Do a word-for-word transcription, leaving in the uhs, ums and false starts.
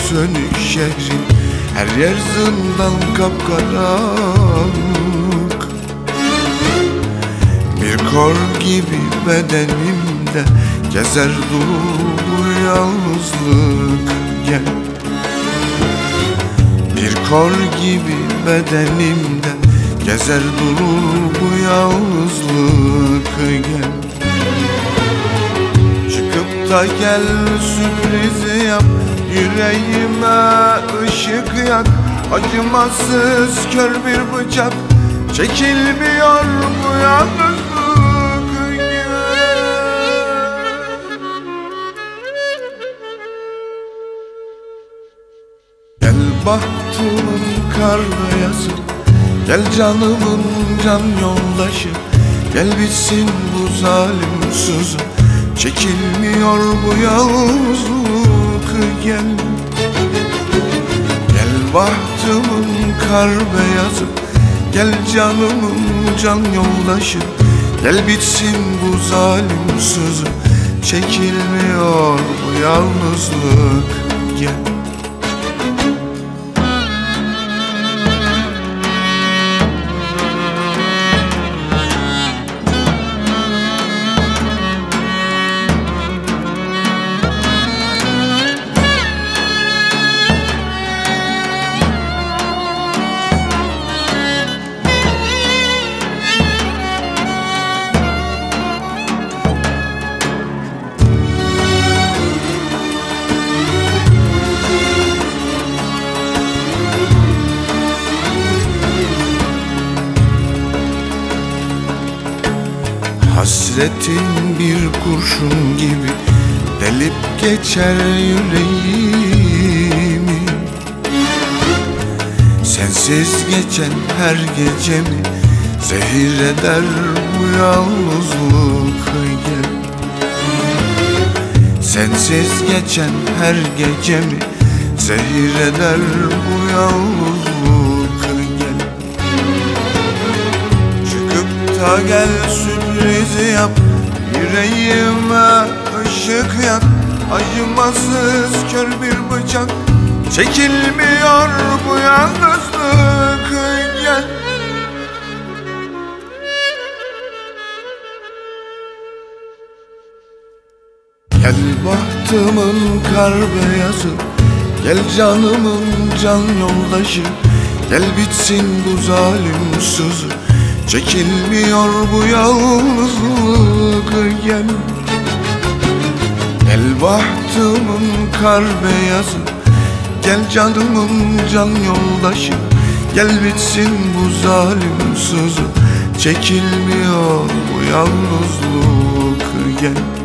sönük şehrin, her yer zindan kapkaranlık. Bir kor gibi bedenimde gezer durur bu yalnızlık. Gel. Bir kor gibi bedenimde gezer durur bu yalnızlık. Gel. Çıkıp da gel sürprizi yap, yüreğime ışık yak. Acımasız kör bir bıçak, çekilmiyor bu yalnızlık. Gel bahtımın kar beyazı, gel canımın can yoldaşı. Gel bitsin bu zalim sızı, çekilmiyor bu yalnızlık. Gel. Gel bahtımın kar beyazı, gel canımın can yoldaşı. Gel bitsin bu zalim sızı, çekilmiyor bu yalnızlık. Gel. Hasretin bir kurşun gibi delip geçer yüreğimi. Sensiz geçen her gecemi zehir eder bu yalnızlık. Gel. Sensiz geçen her gecemi zehir eder bu yalnızlık. Gel. Çıkıp da gel sürprizi yap, yüreğime ışık yak. Acımasız kör bir bıçak, çekilmiyor bu yalnızlık. Gel. Gel bahtımın kar beyazı, gel canımın can yoldaşı. Gel bitsin bu zalim sızı, çekilmiyor bu yalnızlık. Gel. Gel bahtımın kar beyazı, gel canımın can yoldaşı. Gel bitsin bu zalim sızı, çekilmiyor bu yalnızlık. Gel.